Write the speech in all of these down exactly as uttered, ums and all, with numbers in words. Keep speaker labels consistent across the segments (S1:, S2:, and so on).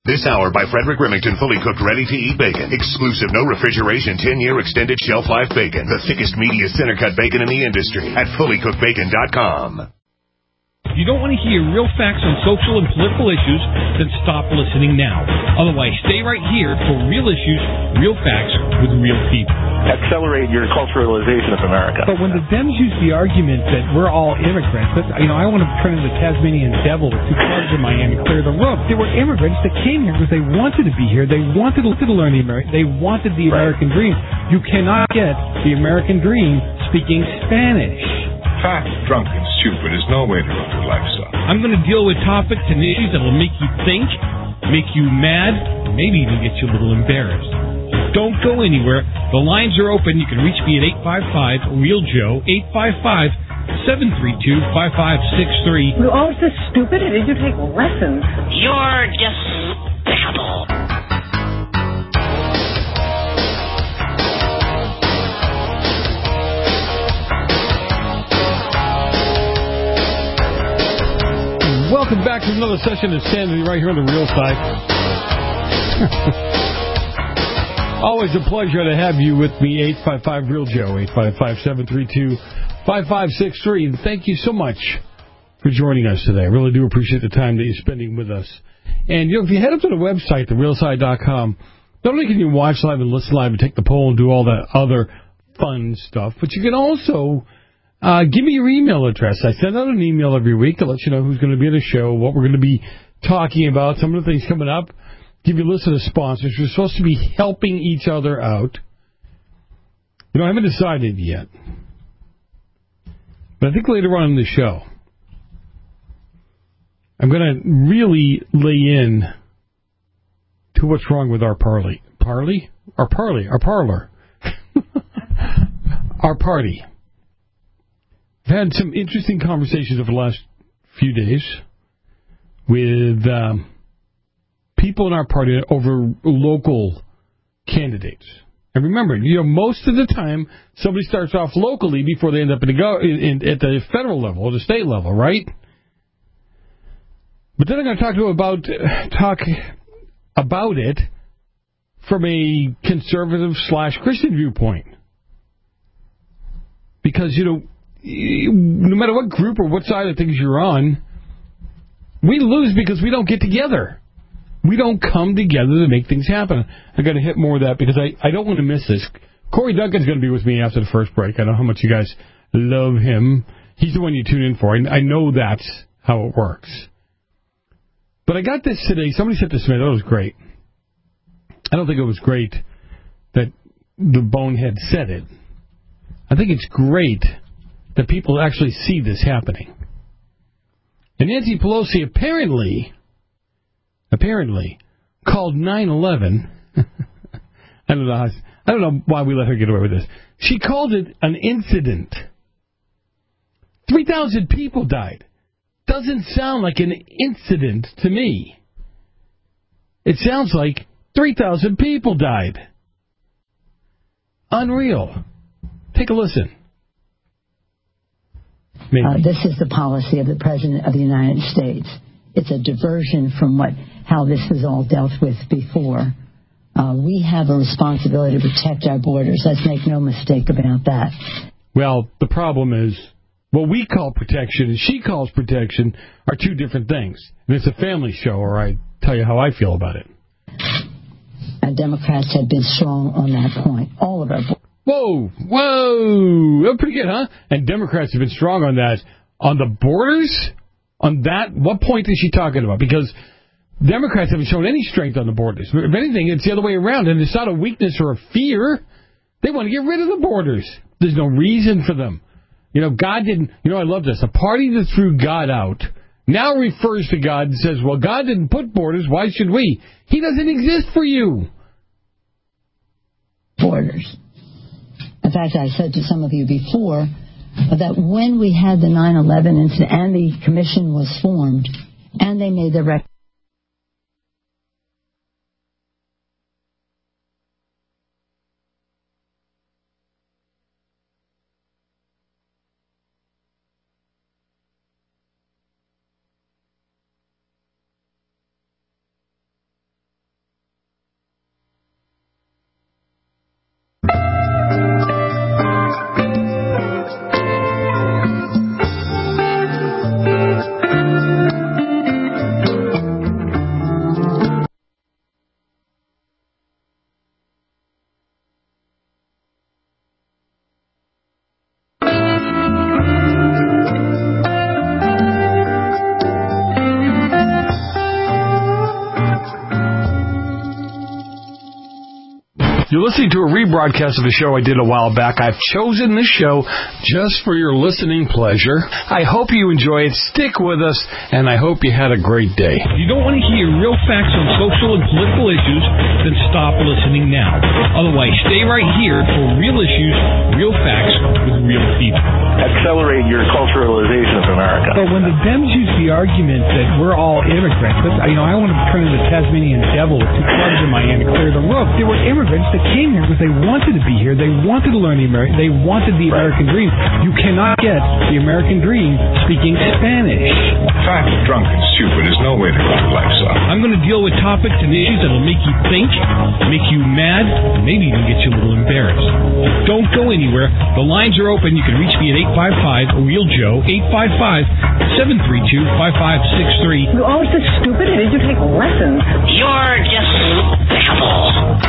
S1: This hour by Frederick Remington, fully cooked, ready-to-eat bacon. Exclusive, no refrigeration, ten-year extended shelf life bacon. The thickest, meatiest, center-cut bacon in the industry at fully cooked bacon dot com.
S2: If you don't want to hear real facts on social and political issues, then stop listening now. Otherwise, stay right here for real issues, real facts with real people.
S3: Accelerate your culturalization of America.
S4: But when the Dems use the argument that we're all immigrants, that, you know, I want to turn into the Tasmanian devil with two cars in Miami, clear the road. There were immigrants that came here because they wanted to be here. They wanted to learn the American. They wanted the American dream. You cannot get the American dream speaking Spanish.
S5: Fat, drunk, and stupid is no way to run a lifestyle.
S2: I'm going to deal with topics and issues that will make you think, make you mad, and maybe even get you a little embarrassed. Don't go anywhere. The lines are open. You can reach me at eight five five, real Joe, eight five five, seven three two, five five six three.
S6: You're all this stupid, or did you take lessons?
S7: You're despicable.
S4: Welcome back to another session of Sanity right here on the Real Side. Always a pleasure to have you with me, eight five five, real Joe, eight five five, seven three two, five five six three. And thank you so much for joining us today. I really do appreciate the time that you're spending with us. And, you know, if you head up to the website, the real side dot com, not only can you watch live and listen live and take the poll and do all that other fun stuff, but you can also... Uh, give me your email address. I send out an email every week to let you know who's going to be on the show, what we're going to be talking about, some of the things coming up. Give you a list of the sponsors. We're supposed to be helping each other out. You know, I haven't decided yet. But I think later on in the show, I'm going to really lay in to what's wrong with our parley. Parley? Our parley. Our parlor. Our party. I've had some interesting conversations over the last few days with um, people in our party over local candidates. And remember, you know, most of the time, somebody starts off locally before they end up in the go- in, in, at the federal level or the state level, right? But then I'm going to talk to them about uh, talk about it from a conservative slash Christian viewpoint, because you know. No matter what group or what side of things you're on, we lose because we don't get together. We don't come together to make things happen. I'm going to hit more of that because I, I don't want to miss this. Corey Duncan's going to be with me after the first break. I know how much you guys love him. He's the one you tune in for. I, I know that's how it works. But I got this today. Somebody sent this to me. I thought it was great. I don't think it was great that the bonehead said it. I think it's great that people actually see this happening. And Nancy Pelosi apparently, apparently, called nine eleven. I don't know how, I don't know why we let her get away with this. She called it an incident. three thousand people died. Doesn't sound like an incident to me. It sounds like three thousand people died. Unreal. Take a listen.
S8: Uh, this is the policy of the President of the United States. It's a diversion from what how this was all dealt with before. Uh, we have a responsibility to protect our borders. Let's make no mistake about that.
S4: Well, the problem is what we call protection and she calls protection are two different things. And it's a family show, or I tell you how I feel about it.
S8: And Democrats have been strong on that point. All of our borders.
S4: Whoa, whoa, that's pretty good, huh? And Democrats have been strong on that. On the borders? On that? What point is she talking about? Because Democrats haven't shown any strength on the borders. If anything, it's the other way around, and it's not a weakness or a fear. They want to get rid of the borders. There's no reason for them. You know, God didn't, you know, I love this. A party that threw God out now refers to God and says, well, God didn't put borders, why should we? He doesn't exist for you.
S8: Borders. In fact, I said to some of you before that when we had the nine eleven incident and the commission was formed and they made the rec-
S4: You're listening to a rebroadcast of a show I did a while back. I've chosen this show just for your listening pleasure. I hope you enjoy it. Stick with us, and I hope you had a great day.
S2: If you don't want to hear real facts on social and political issues, then stop listening now. Otherwise, stay right here for real issues, real facts with real people.
S3: Accelerate your culturalization of America.
S9: But when the Dems use the argument that we're all immigrants, but, you know, I want to turn into the Tasmanian devil with two clubs in my hand to clear the road. There were immigrants that came here because they wanted to be here. They wanted to learn the American. They wanted the American dream. You cannot get the American dream speaking Spanish.
S5: Fat, drunk, and stupid is no way to live life, son.
S2: I'm going to deal with topics and issues that will make you think, make you mad, and maybe even get you a little embarrassed. Don't go anywhere. The lines are open. You can reach me at eight five five, real Joe, eight five five, seven three two, five five six three.
S6: You're always so stupid. Did you take lessons?
S7: You're despicable.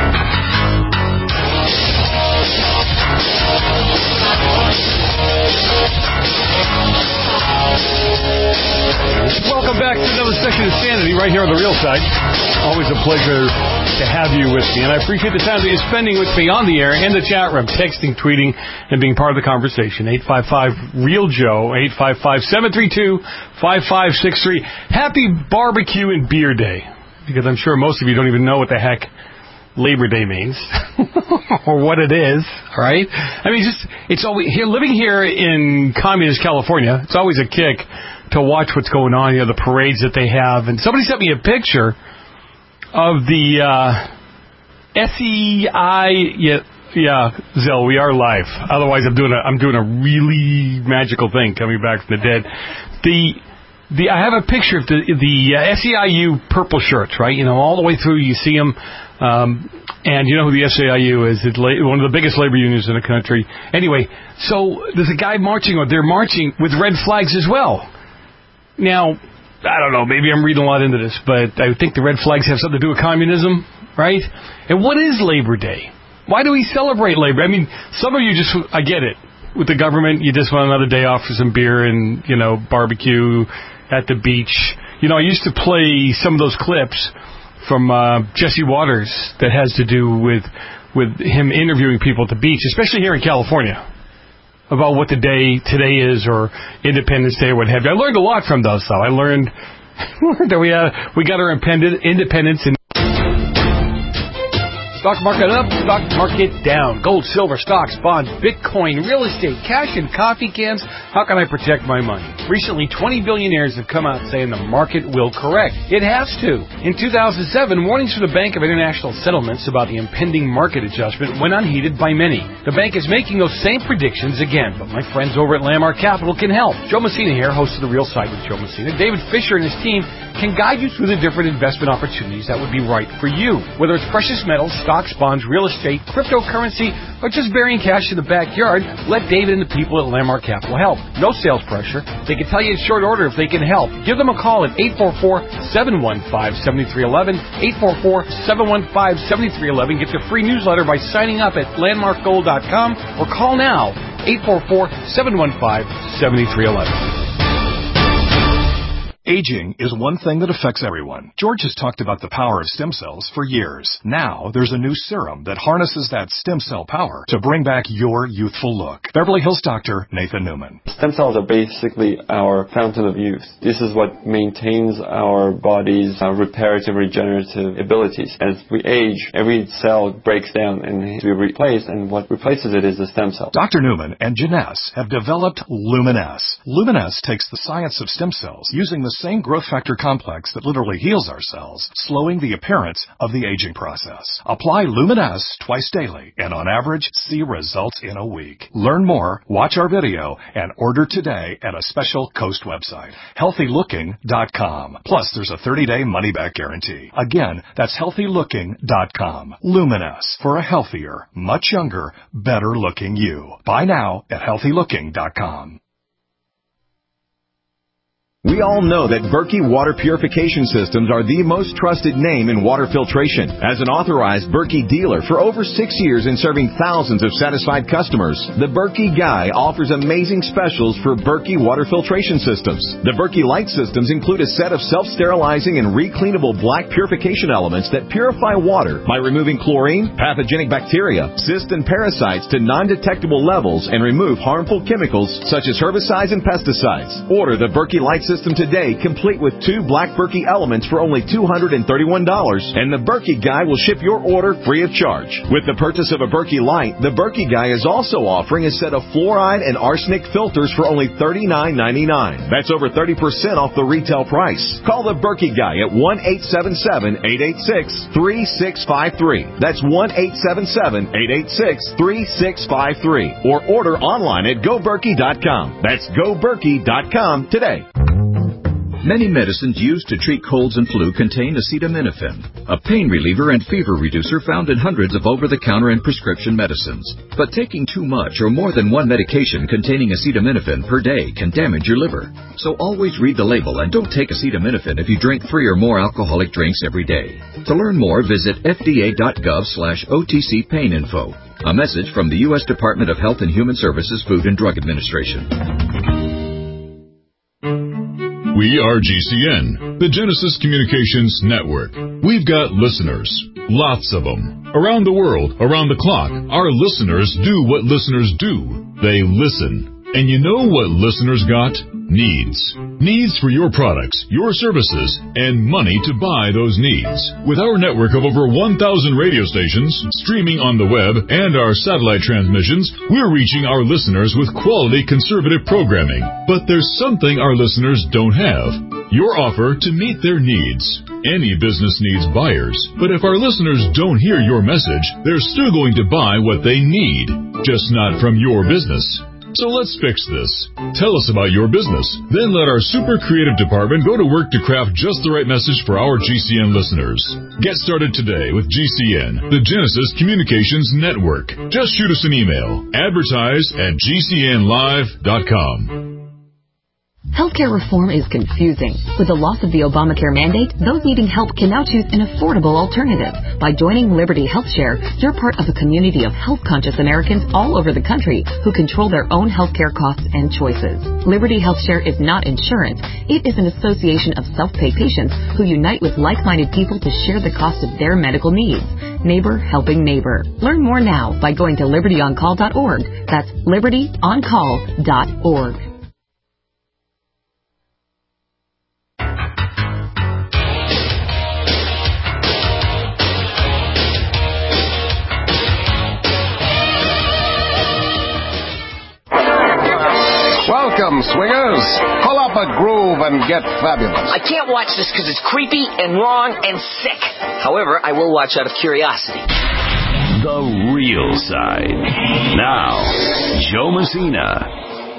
S4: Welcome back to another session of Sanity right here on the Real Side. Always a pleasure to have you with me, and I appreciate the time that you're spending with me on the air, in the chat room, texting, tweeting, and being part of the conversation. eight five five, real Joe, eight five five, seven three two, five five six three. Happy Barbecue and Beer Day, because I'm sure most of you don't even know what the heck Labor Day means or what it is, all right? I mean, just it's always here living here in communist California. It's always a kick to watch what's going on, you know, the parades that they have. And somebody sent me a picture of the uh, S E I, yeah, yeah, Zell, we are live. Otherwise, I'm doing a I'm doing a really magical thing coming back from the dead. The the I have a picture of the the uh, S E I U purple shirts, right? You know, all the way through, you see them. Um, and you know who the S E I U is. It's la- one of the biggest labor unions in the country. Anyway, so there's a guy marching, or they're marching with red flags as well. Now, I don't know, maybe I'm reading a lot into this, but I think the red flags have something to do with communism, right? And what is Labor Day? Why do we celebrate Labor? I mean, some of you just, I get it. With the government, you just want another day off for some beer and, you know, barbecue at the beach. You know, I used to play some of those clips from uh, Jesse Waters that has to do with with him interviewing people at the beach, especially here in California, about what the day today is, or Independence Day, or what have you. I learned a lot from those, though. I learned, learned that we had, we got our independence in stock market up, stock market down. Gold, silver, stocks, bonds, Bitcoin, real estate, cash, and coffee cans. How can I protect my money? Recently, twenty billionaires have come out saying the market will correct. It has to. In two thousand seven, warnings from the Bank of International Settlements about the impending market adjustment went unheeded by many. The bank is making those same predictions again, but my friends over at Landmark Capital can help. Joe Messina here, host of The Real Side with Joe Messina. David Fisher and his team can guide you through the different investment opportunities that would be right for you. Whether it's precious metals, stocks, bonds, real estate, cryptocurrency, or just burying cash in the backyard, let David and the people at Landmark Capital help. No sales pressure. They can tell you in short order if they can help. Give them a call at eight four four, seven one five, seven three one one, eight four four, seven one five, seven three one one. Get your free newsletter by signing up at landmark gold dot com or call now, eight four four, seven one five, seven three one one.
S10: Aging is one thing that affects everyone. George has talked about the power of stem cells for years. Now, there's a new serum that harnesses that stem cell power to bring back your youthful look. Beverly Hills doctor Nathan Newman.
S11: Stem cells are basically our fountain of youth. This is what maintains our body's uh, reparative, regenerative abilities. As we age, every cell breaks down and needs to be replaced, and what replaces it is the stem cell.
S10: Doctor Newman and Janess have developed Luminess. Luminess takes the science of stem cells, using the same growth factor complex that literally heals our cells, slowing the appearance of the aging process. Apply Luminess twice daily, and on average, see results in a week. Learn more, watch our video, and order today at a special Coast website, healthy looking dot com. Plus, there's a thirty-day money-back guarantee. Again, that's healthy looking dot com. Luminess, for a healthier, much younger, better-looking you. Buy now at healthy looking dot com.
S12: We all know that Berkey Water Purification Systems are the most trusted name in water filtration. As an authorized Berkey dealer for over six years and serving thousands of satisfied customers, the Berkey Guy offers amazing specials for Berkey Water Filtration Systems. The Berkey Light Systems include a set of self-sterilizing and recleanable black purification elements that purify water by removing chlorine, pathogenic bacteria, cysts, and parasites to non-detectable levels and remove harmful chemicals such as herbicides and pesticides. Order the Berkey Light System today, complete with two black Berkey elements for only two hundred thirty-one dollars, and the Berkey Guy will ship your order free of charge. With the purchase of a Berkey Light, the Berkey Guy is also offering a set of fluoride and arsenic filters for only thirty-nine ninety-nine. That's over thirty percent off the retail price. Call the Berkey Guy at one eight seven seven, eight eight six, three six five three. That's one eight seven seven, eight eight six, three six five three. Or order online at go berkey dot com. That's go berkey dot com today.
S13: Many medicines used to treat colds and flu contain acetaminophen, a pain reliever and fever reducer found in hundreds of over-the-counter and prescription medicines. But taking too much or more than one medication containing acetaminophen per day can damage your liver. So always read the label and don't take acetaminophen if you drink three or more alcoholic drinks every day. To learn more, visit f d a dot gov slash O T C pain info. A message from the U S Department of Health and Human Services Food and Drug Administration.
S14: We are G C N, the Genesis Communications Network. We've got listeners, lots of them. Around the world, around the clock, our listeners do what listeners do. They listen. And you know what listeners got? Needs. Needs for your products, your services, and money to buy those needs. With our network of over one thousand radio stations, streaming on the web, and our satellite transmissions, we're reaching our listeners with quality conservative programming. But there's something our listeners don't have. Your offer to meet their needs. Any business needs buyers, but if our listeners don't hear your message, they're still going to buy what they need, just not from your business. So let's fix this. Tell us about your business. Then let our super creative department go to work to craft just the right message for our G C N listeners. Get started today with G C N, the Genesis Communications Network. Just shoot us an email. Advertise at g c n live dot com.
S15: Healthcare reform is confusing. With the loss of the Obamacare mandate, those needing help can now choose an affordable alternative. By joining Liberty HealthShare, you're part of a community of health-conscious Americans all over the country who control their own healthcare costs and choices. Liberty HealthShare is not insurance. It is an association of self-pay patients who unite with like-minded people to share the cost of their medical needs. Neighbor helping neighbor. Learn more now by going to liberty on call dot org. That's liberty on call dot org.
S16: Welcome, swingers. Pull up a groove and get fabulous.
S7: I can't watch this because it's creepy and wrong and sick. However, I will watch out of curiosity.
S17: The real side. Now, Joe Messina.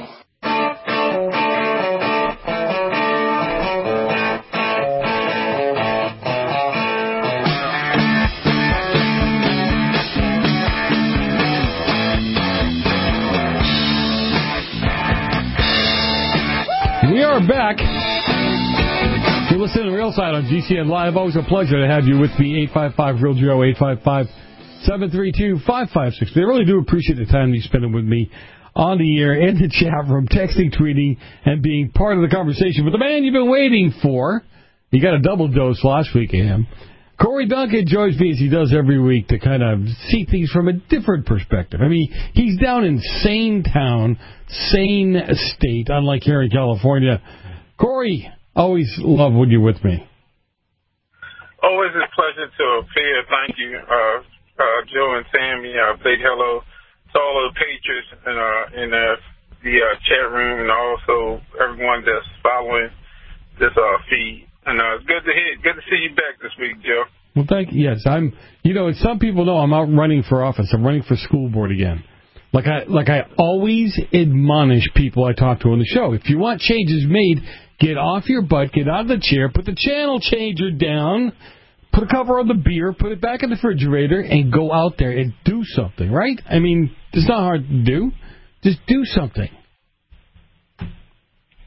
S4: We are back. You're listening to The Real Side on G C N Live. Always a pleasure to have you with me. eight five five, real Joe, eight five five, seven three two, five five six. I really do appreciate the time you spend with me on the air, in the chat room, texting, tweeting, and being part of the conversation. But the man you've been waiting for, you got a double dose last week of him. Corey Duncan joins me as he does every week to kind of see things from a different perspective. I mean, he's down in sane town, sane state, unlike here in California. Corey, always love when you're with me.
S18: Always a pleasure to appear. Thank you, uh, uh, Joe and Sammy. Uh, big hello to all of the patrons in, uh, in uh, the uh, chat room and also everyone that's following this uh, feed. And uh, it's good to hear, good to see you back this week, Joe.
S4: Well, thank you. Yes, I'm. You know, some people know I'm out running for office. I'm running for school board again. Like I, like I always admonish people I talk to on the show. If you want changes made, get off your butt, get out of the chair, put the channel changer down, put a cover on the beer, put it back in the refrigerator, and go out there and do something. Right? I mean, it's not hard to do. Just do something.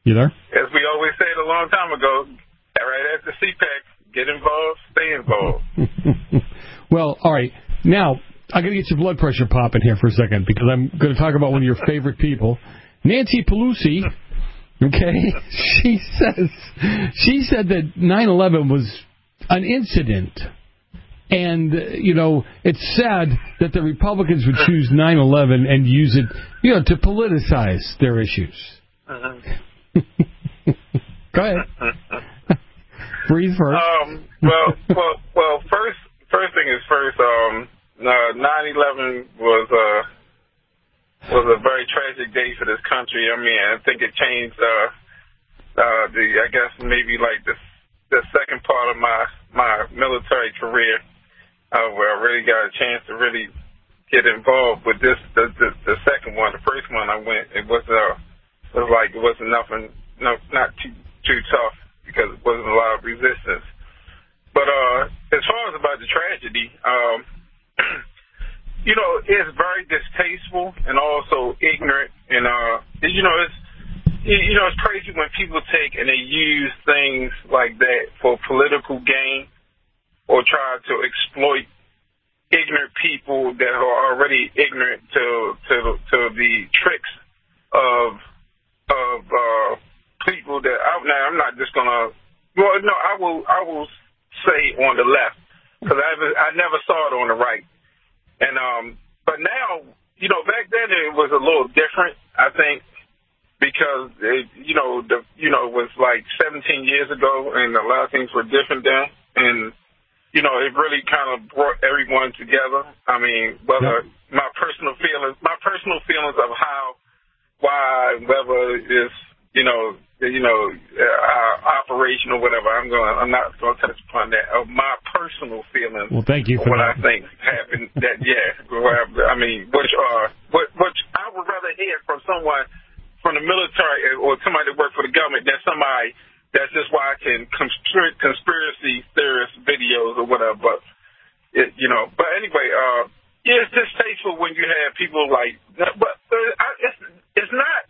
S4: You there?
S18: As we always said a long time ago, right after C PAC, get involved, stay involved.
S4: Well, all right. Now, I got to get your blood pressure popping here for a second because I'm going to talk about one of your favorite people, Nancy Pelosi. Okay, she says she said that nine eleven was an incident, and you know it's sad that the Republicans would choose nine eleven and use it, you know, to politicize their issues. Uh-huh. Go ahead. Breathe first.
S18: Um, well, well, well. First, first thing is first. Um, nine eleven was uh. was a very tragic day for this country. I mean, I think it changed uh, uh, the, I guess, maybe like the, the second part of my, my military career uh, where I really got a chance to really get involved with this, the, the, the second one. The first one I went, it was, uh, it was like, it wasn't nothing, no, not too, too tough because it wasn't a lot of resistance. But uh, as far as about the tragedy, um, you know, it's very distasteful and also ignorant, and uh, you know, it's you know, it's crazy when people take and they use things like that for political gain or try to exploit ignorant people that are already ignorant to to to the tricks of of uh, people that I, now I'm not just gonna. Well, no, I will I will say on the left because I I never saw it on the right. And um, but now, you know, back then it was a little different, I think, because it, you know, the you know, it was like seventeen years ago, and a lot of things were different then, and you know, it really kind of brought everyone together. I mean, whether yep. my personal feelings, my personal feelings of how, why, whether it's you know, you know, uh, operation or whatever. I'm going. I'm not going to touch upon that. Of my personal feelings.
S4: Well, thank you for
S18: what
S4: that.
S18: I think happened. That yeah. I mean, which are what which I would rather hear from someone from the military or somebody that works for the government than somebody that's just watching conspir- conspiracy theorist videos or whatever. But it, you know. But anyway, uh, yeah, it's distasteful when you have people like. But uh, I, it's it's not.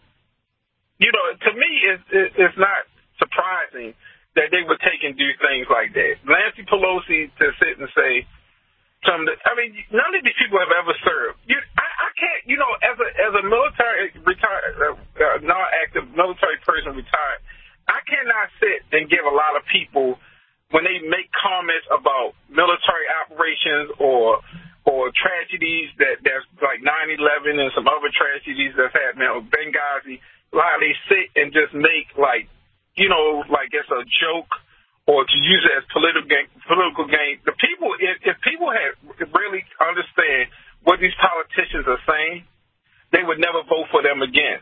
S18: You know, to me, it's, it's not surprising that they would take and do things like that. Nancy Pelosi to sit and say, some, I mean, none of these people have ever served. You, I, I can't, you know, as a as a military retired, uh, uh, non-active military person retired, I cannot sit and give a lot of people when they make comments about military operations or or tragedies that that's like nine eleven and some other tragedies that's happening, or Benghazi. How they sit and just make like, you know, like it's a joke or to use it as political game, political game. The people, if, if people had really understand what these politicians are saying, they would never vote for them again.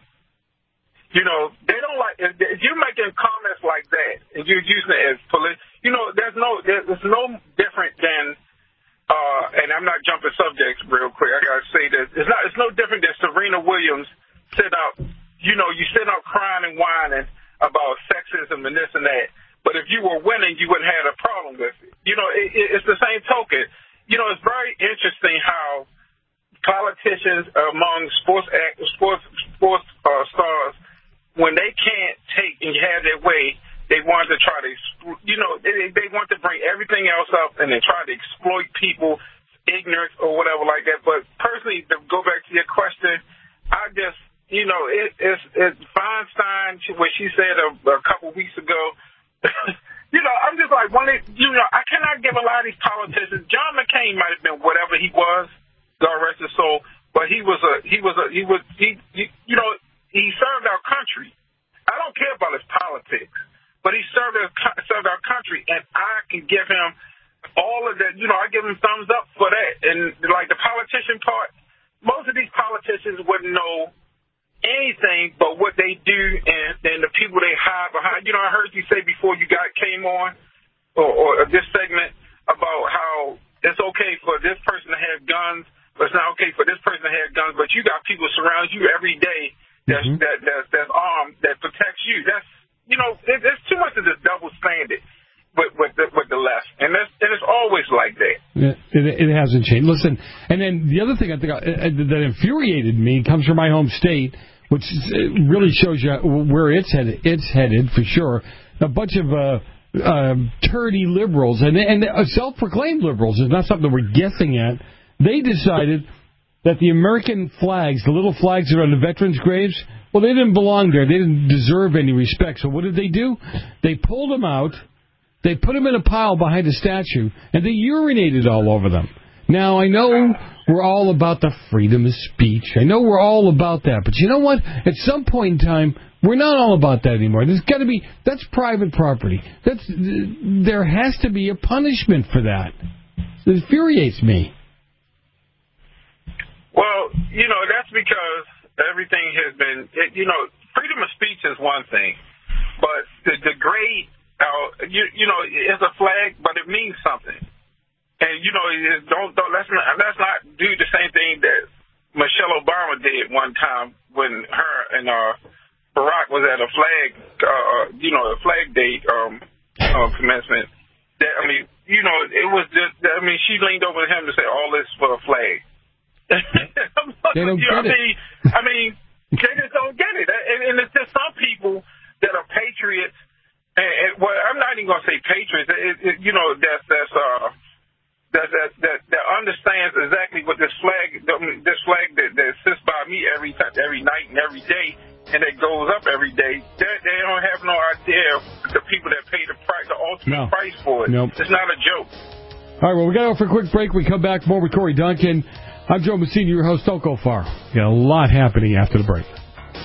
S18: You know, they don't like, if, if you're making comments like that and you're using it as political, you know, there's no, there's no different than, uh, and I'm not jumping subjects real quick. I gotta say this. It's not, it's no different than Serena Williams sit up. You know, you sit up crying and whining about sexism and this and that. But if you were winning, you wouldn't have a problem with it. You know, it, it, it's the same token. You know, it's very interesting how politicians among sports act, sports sports uh, stars, when they can't take and have their way, they want to try to, you know, they, they want to bring everything else up and then try to exploit people, ignorance or whatever like that. But personally, to go back to your question, I just, you know, it, it's, it's Feinstein, what she said a, a couple weeks ago. You know, I'm just like, when it, you know, I cannot give a lot of these politicians. John McCain might have been whatever he was, God rest his soul, but he was a, he was a, he was, he, he you know, he served our country. I don't care about his politics, but he served our, served our country, and I can give him all of that. You know, I give him thumbs up for that. And like the politician part, most of these politicians wouldn't know anything but what they do and, and the people they hide behind. You know, I heard you say before you got came on or, or this segment about how it's okay for this person to have guns, but it's not okay for this person to have guns. But you got people surround you every day that's mm-hmm. that, that that's armed that protects you. That's you know, it, there's too much of this double standard with with the, with the left, and that's and it's always like that.
S4: Yeah, it, it hasn't changed. Listen, and then the other thing I think I, that infuriated me comes from my home state. which is, it really shows you where it's headed. It's headed for sure. A bunch of uh, uh, turdy liberals and and uh, self-proclaimed liberals. It's not something we're guessing at. They decided that the American flags, the little flags that are on the veterans' graves, well, they didn't belong there. They didn't deserve any respect. So what did they do? They pulled them out. They put them in a pile behind a statue, and they urinated all over them. Now, I know we're all about the freedom of speech. I know we're all about that. But you know what? At some point in time, we're not all about that anymore. There's got to be, that's private property. That's, there has to be a punishment for that. It infuriates me.
S18: Well, you know, that's because everything has been, it, you know, freedom of speech is one thing, but the degrade, uh, you, you know, it's a flag, but it means something. And, you know, it, don't, don't let's not let's not do the same thing that Michelle Obama did one time when her and uh, Barack was at a flag, uh, you know, a flag day um, uh, commencement. That, I mean, you know, it was just, I mean, she leaned over to him to say, all this for a flag.
S4: They don't
S18: you know,
S4: get
S18: I
S4: it.
S18: mean, I mean, they just don't get it. And, and it's just some people that are patriots. And, and well, I'm not even gonna say patriots. It, it, you know, that's that's uh, that that that that understands exactly what this flag, this flag that, that sits by me every time, every night and every day, and it goes up every day. They, they don't have no idea the people that pay the price, the ultimate
S4: No.
S18: price for it.
S4: Nope.
S18: It's not a joke.
S4: All right, well, we got to go for a quick break. We come back more with Corey Duncan. I'm Joe Messina, your host. Don't go far. Got a lot happening after the break.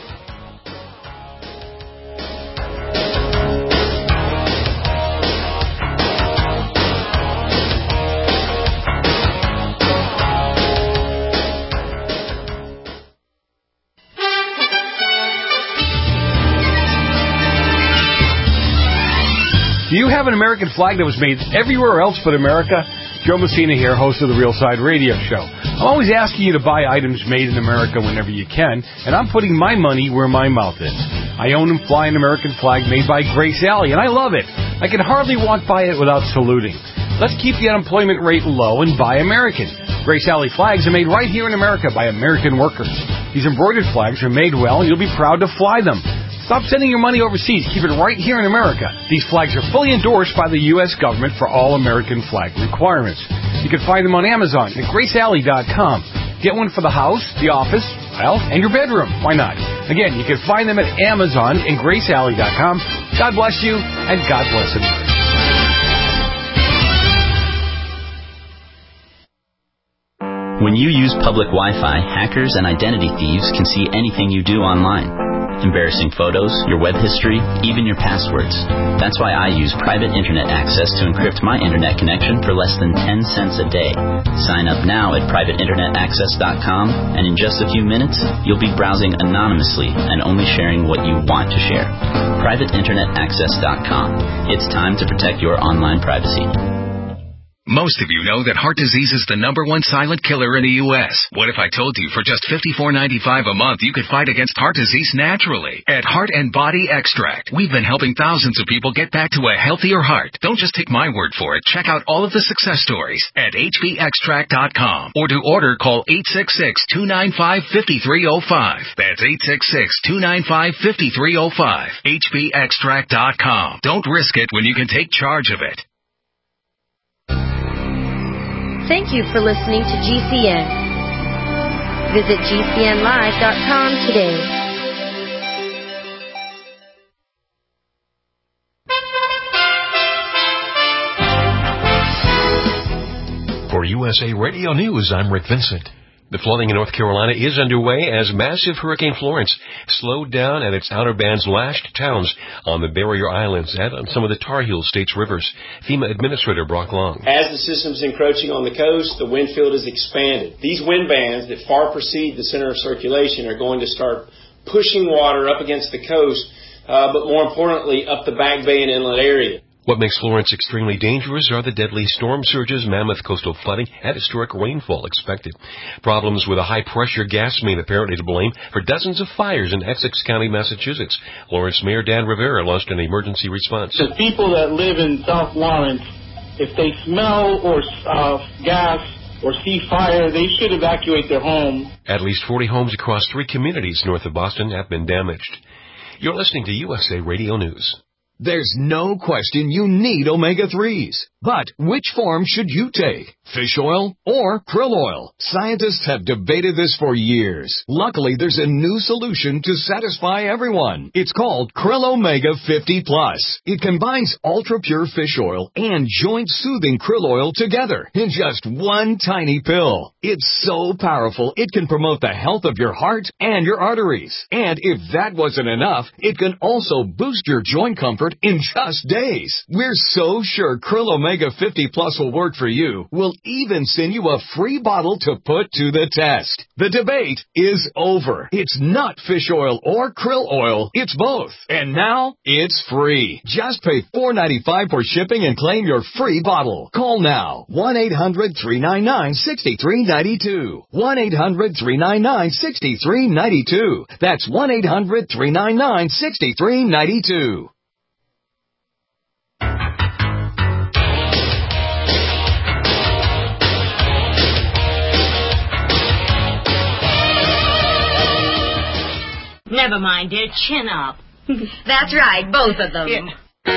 S4: Do you have an American flag that was made everywhere else but America? Joe Messina here, host of the Real Side Radio Show. I'm always asking you to buy items made in America whenever you can, and I'm putting my money where my mouth is. I own and fly an American flag made by Grace Alley, and I love it. I can hardly walk by it without saluting. Let's keep the unemployment rate low and buy American. Grace Alley flags are made right here in America by American workers. These embroidered flags are made well, and you'll be proud to fly them. Stop sending your money overseas. Keep it right here in America. These flags are fully endorsed by the U S government for all American flag requirements. You can find them on Amazon at grace alley dot com. Get one for the house, the office, well, and your bedroom. Why not? Again, you can find them at Amazon and grace alley dot com. God bless you, and God bless America.
S19: When you use public Wi-Fi, hackers and identity thieves can see anything you do online. Embarrassing photos, your web history, even your passwords. That's why I use private internet access to encrypt my internet connection for less than ten cents a day. Sign up now at private internet access dot com, and in just a few minutes, you'll be browsing anonymously and only sharing what you want to share. private internet access dot com. It's time to protect your online privacy.
S20: Most of you know that heart disease is the number one silent killer in the U S What if I told you for just fifty-four ninety-five a month you could fight against heart disease naturally? At Heart and Body Extract, we've been helping thousands of people get back to a healthier heart. Don't just take my word for it. Check out all of the success stories at h b extract dot com. Or to order, call eight six six, two nine five, five three zero five. That's eight six six, two nine five, five three zero five. h b extract dot com. Don't risk it when you can take charge of it.
S21: Thank you for listening to G C N. Visit G C N live dot com today.
S22: For U S A Radio News, I'm Rick Vincent. The flooding in North Carolina is underway as massive Hurricane Florence slowed down and its outer bands lashed towns on the Barrier Islands and on some of the Tar Heel States rivers. FEMA Administrator Brock Long.
S23: As the system is encroaching on the coast, the wind field is expanded. These wind bands that far precede the center of circulation are going to start pushing water up against the coast, uh, but more importantly, up the Back Bay and inlet area.
S22: What makes Florence extremely dangerous are the deadly storm surges, mammoth coastal flooding, and historic rainfall expected. Problems with a high-pressure gas main apparently to blame for dozens of fires in Essex County, Massachusetts. Lawrence Mayor Dan Rivera launched an emergency response.
S24: The people that live in South Lawrence, if they smell or uh, gas
S1: or see fire, they should evacuate their home.
S22: At least forty homes across three communities north of Boston have been damaged. You're listening to U S A Radio News.
S12: There's no question you need omega threes. But which form should you take? Fish oil or krill oil? Scientists have debated this for years. Luckily, there's a new solution to satisfy everyone. It's called Krill Omega fifty plus. It combines ultra-pure fish oil and joint-soothing krill oil together in just one tiny pill. It's so powerful, it can promote the health of your heart and your arteries. And if that wasn't enough, it can also boost your joint comfort in just days. We're so sure Krill Omega fifty plus will work for you. We'll even send you a free bottle to put to the test. The debate is over. It's not fish oil or krill oil. It's both. And now it's free. Just pay four dollars and ninety-five cents for shipping and claim your free bottle. Call now. one eight hundred three nine nine six three nine two. one eight hundred three nine nine six three nine two. That's one eight hundred three nine nine six three nine two.
S3: Never mind, dear. Chin up.
S21: That's right, both of them.
S3: Yeah.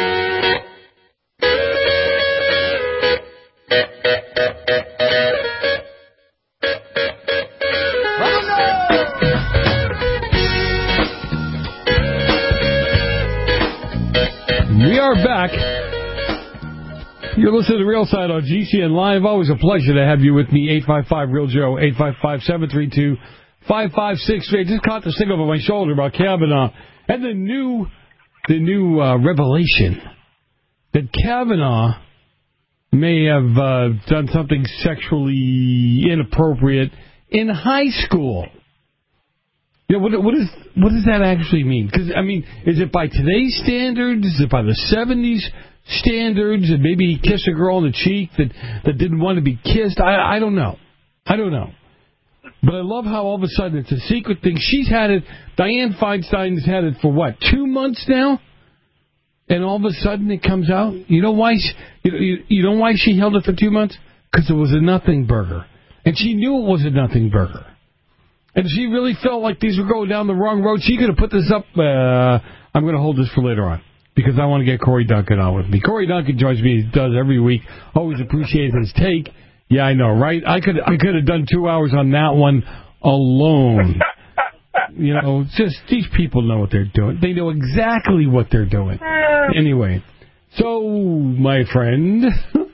S4: We are back. You're listening to Real Side on G C N Live. Always a pleasure to have you with me. eight five five Real Joe, eight five five, seven three two, five five six three. I just caught this thing over my shoulder about Kavanaugh and the new, the new uh, revelation that Kavanaugh may have uh, done something sexually inappropriate in high school. You know, what, what, is, what does that actually mean? Because, I mean, is it by today's standards? Is it by the seventies standards? And maybe he kissed a girl on the cheek that, that didn't want to be kissed? I, I don't know. I don't know. But I love how all of a sudden it's a secret thing. She's had it, Dianne Feinstein's had it for what, two months now? And all of a sudden it comes out. You know why she, you, you, you know why she held it for two months? Because it was a nothing burger. And she knew it was a nothing burger. And she really felt like these were going down the wrong road. She could have put this up. Uh, I'm going to hold this for later on because I want to get Corey Duncan on with me. Corey Duncan joins me, he does every week. Always appreciate his take. Yeah, I know, right? I could I could have done two hours on that one alone. You know, just these people know what they're doing. They know exactly what they're doing. Anyway, so, my friend,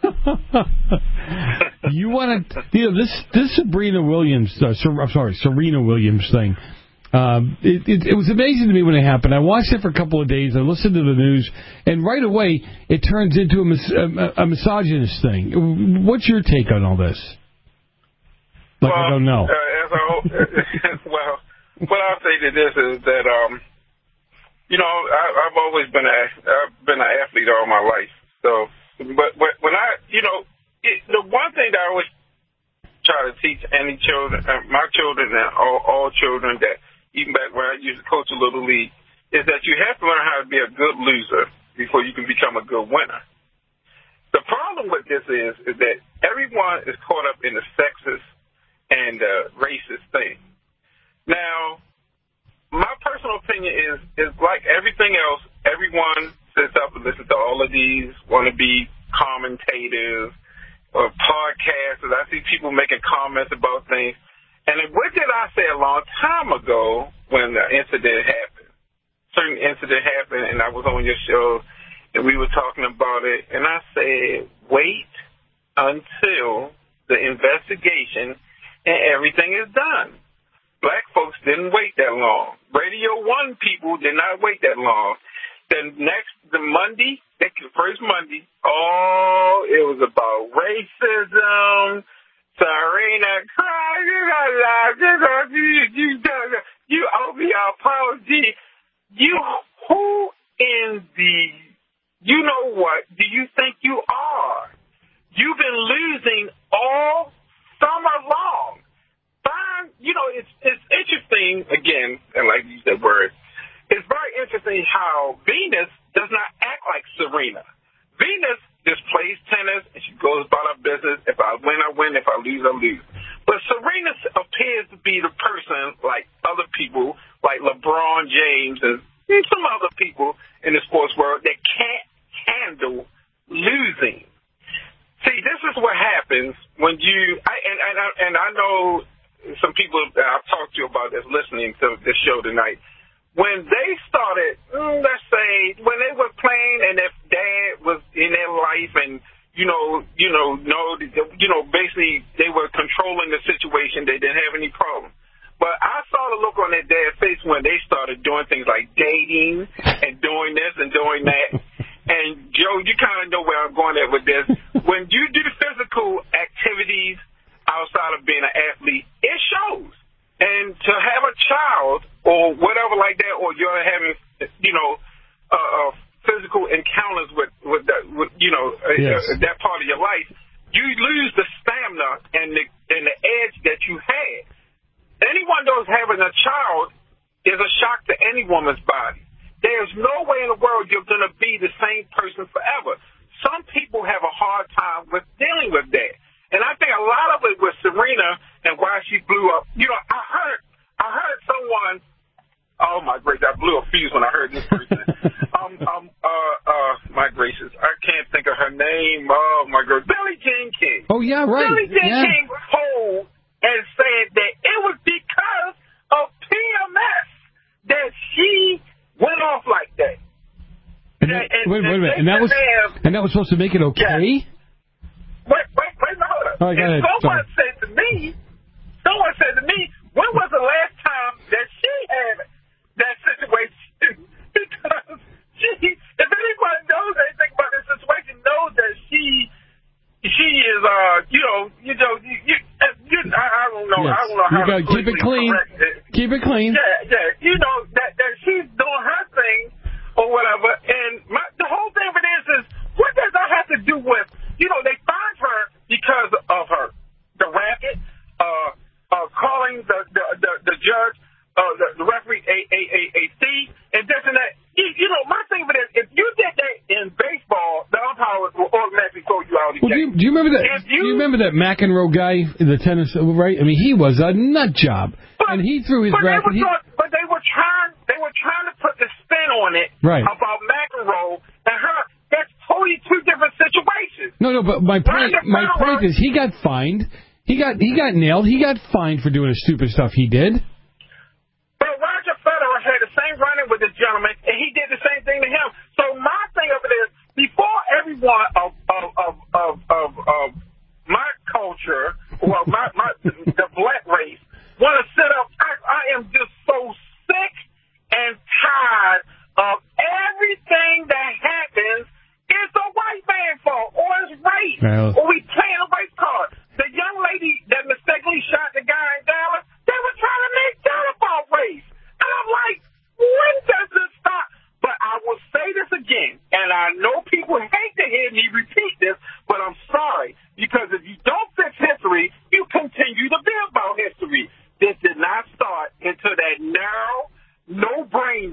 S4: you want to, you know, this, this Sabrina Williams, uh, Ser, I'm sorry, Serena Williams thing, um, it, it, it was amazing to me when it happened. I watched it for a couple of days. I listened to the news, and right away it turns into a, mis- a, a misogynist thing. What's your take on all this? Like,
S18: well,
S4: I don't know.
S18: Uh, as I, well, what I'll say to this is that, um, you know, I, I've always been a, I've been an athlete all my life. So, but, but when I, you know, it, the one thing that I always try to teach any children, uh, my children and all, all children that, even back when I used to coach a little league, is that you have to learn how to be a good loser before you can become a good winner. The problem with this is, is that everyone is caught up in the sexist and uh, racist thing. Now, my personal opinion is, is like everything else, everyone sits up and listens to all of these wannabe commentators or podcasters. I see people making comments about things. And what did I say a long time ago when the incident happened? Certain incident happened, and I was on your show, and we were talking about it. And I said, wait until the investigation and everything is done. Black folks didn't wait that long. Radio One people did not wait that long. The next, the Monday, the first Monday, oh, it was about racism. Serena, cry, you got live, you, you owe me an apology. You, who in the, you know what, do you think you are? You've been losing all summer long. Fine, you know, it's it's interesting, again, and like you said, word, it's very interesting how Venus does not act like Serena. Venus just plays tennis, and she goes about her business. If I win, I win. If I lose, I lose. But Serena appears to be the person, like other people, like LeBron James and some other people in the sports world, that can't handle losing. See, this is what happens when you, I, and, and, I, and I know some people that I've talked to about this listening to this show tonight. When they started, let's say, when they were playing and if dad was in their life and, you know, you know, know, you know, basically they were controlling the situation, they didn't have any problem. But I saw the look on their dad's face when they started doing things like dating and doing this and doing that. And, Joe, you kind of know where I'm going at with this. When you do physical activities outside of being an athlete, it shows. And to have a child or whatever like that, or you're having, you know, uh, uh, physical encounters with, with, that, with you know, yes. uh, that part of your life, you lose the stamina and the, and the edge that you had. Anyone who's having a child is a shock to any woman's body. There's no way in the world you're going to be the same person forever. Some people have a hard time with dealing with that. And I think a lot of it was Serena and why she blew up. You know, I heard I heard someone, oh, my gracious, I blew a fuse when I heard this person. um, um, uh, uh, my gracious, I can't think of her name. Oh, my God. Billie Jean King.
S4: Oh, yeah, right.
S18: Billie Jean
S4: yeah.
S18: King told and said that it was because of P M S that she went off like that.
S4: And that, and, wait, wait a minute. And that was have, and that was supposed to make it okay?
S18: Yeah. Wait, wait, wait, no, hold up.
S4: Oh, and
S18: someone Sorry. said to me, someone said to me, when was the last time that she had that situation? Because she, if anybody knows anything about this situation, knows that she, she is, uh, you know, you know, you, you, you I, I don't know,
S4: yes.
S18: I don't know how
S4: you gotta
S18: to
S4: keep it clean.
S18: It.
S4: Keep it clean.
S18: Yeah, yeah, you know that that she's doing her thing or whatever, and my, the whole thing of it is, is what does that have to do with? You know, they fined her because of her, the racket, uh, uh, calling the the, the, the judge, uh, the, the referee a, a, a, a thief, and this and that. You, you know, my thing of it is, if you did that in baseball, the umpire will automatically throw you out of the
S4: well,
S18: game.
S4: Do you, do you remember that?
S18: If you,
S4: do you remember that McEnroe guy in the tennis? Right? I mean, he was a nut job,
S18: but,
S4: and he threw his
S18: but
S4: racket.
S18: They
S4: he,
S18: doing, but they were trying. They were trying to put the spin on it
S4: right.
S18: about McEnroe and her. That's totally two different situations.
S4: No, no, but my point, my point is, he got fined. He got he got nailed. He got fined for doing the stupid stuff he did.
S18: But Roger Federer had the same run-in with this gentleman, and he did the same thing to him. So my thing of it is, before everyone of of of of, of, of my culture, well, my my the black race, want to sit up, I, I am just so sick and tired of everything that happens. It's a white man's fault, or it's race,
S4: well,
S18: or we playing a race card. The young lady that mistakenly shot the guy in Dallas, they were trying to make that about race. And I'm like, when does this stop? But I will say this again, and I know people hate to hear me repeat this, but I'm sorry, because if you don't fix history, you continue to be about history. This did not start until that narrow, no-brained,